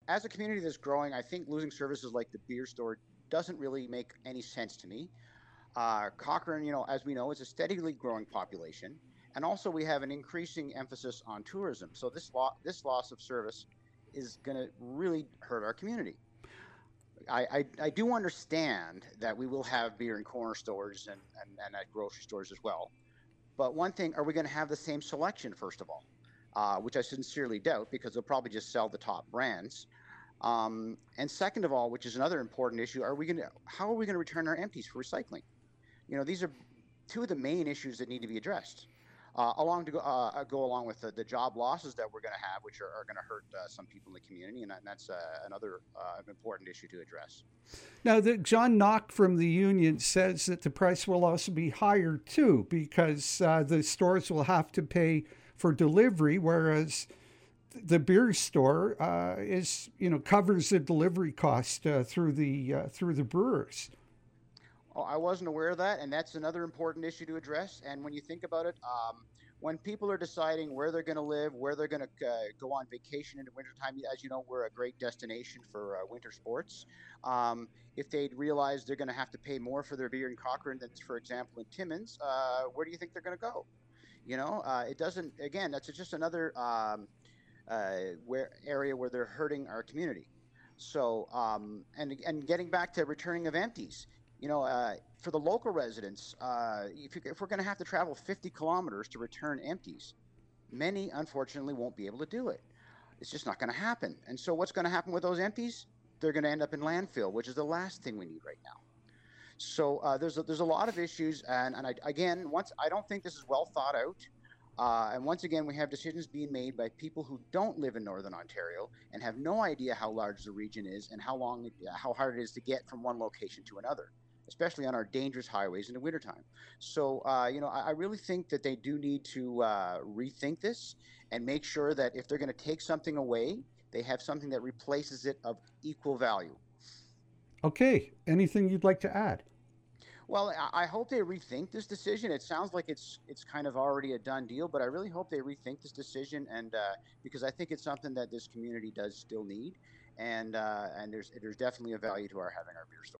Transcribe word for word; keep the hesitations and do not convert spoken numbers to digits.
as a community that's growing, I think losing services like the beer store doesn't really make any sense to me. Uh, Cochrane, you know, as we know, is a steadily growing population, and also we have an increasing emphasis on tourism. So this lo- this loss of service is going to really hurt our community. I, I, I do understand that we will have beer in corner stores and, and, and at grocery stores as well. But one thing, are we going to have the same selection, first of all? Uh, which I sincerely doubt because they'll probably just sell the top brands. Um, and second of all, which is another important issue, are we going to, how are we going to return our empties for recycling? You know, these are two of the main issues that need to be addressed. Uh, along to go, uh, go along with the, the job losses that we're going to have, which are, are going to hurt uh, some people in the community, and, that, and that's uh, another uh, important issue to address. Now, the, John Knock from the union says that the price will also be higher too because uh, the stores will have to pay for delivery, whereas the beer store uh, is you know covers the delivery cost uh, through the uh, through the brewers. Oh, I wasn't aware of that, and that's another important issue to address. And when you think about it, um, when people are deciding where they're going to live, where they're going to uh, go on vacation in the wintertime, as you know, we're a great destination for uh, winter sports. Um, if they'd realize they're going to have to pay more for their beer in Cochrane than, for example, in Timmins, uh, where do you think they're going to go? You know, uh, it doesn't. Again, that's just another um, uh, where area where they're hurting our community. So, um, and and getting back to returning of empties, you know, uh, for the local residents, uh, if, you, if we're going to have to travel fifty kilometers to return empties, many unfortunately won't be able to do it. It's just not going to happen. And so, what's going to happen with those empties? They're going to end up in landfill, which is the last thing we need right now. So uh, there's a, there's a lot of issues, and and I, again, once I don't think this is well thought out. Uh, and once again, we have decisions being made by people who don't live in Northern Ontario and have no idea how large the region is and how long, it, how hard it is to get from one location to another, especially on our dangerous highways in the wintertime. So, uh, you know, I, I really think that they do need to uh, rethink this and make sure that if they're going to take something away, they have something that replaces it of equal value. Okay, anything you'd like to add? Well, I I hope they rethink this decision. It sounds like it's it's kind of already a done deal, but I really hope they rethink this decision, and uh, because I think it's something that this community does still need, and uh, and there's there's definitely a value to our having our beer store.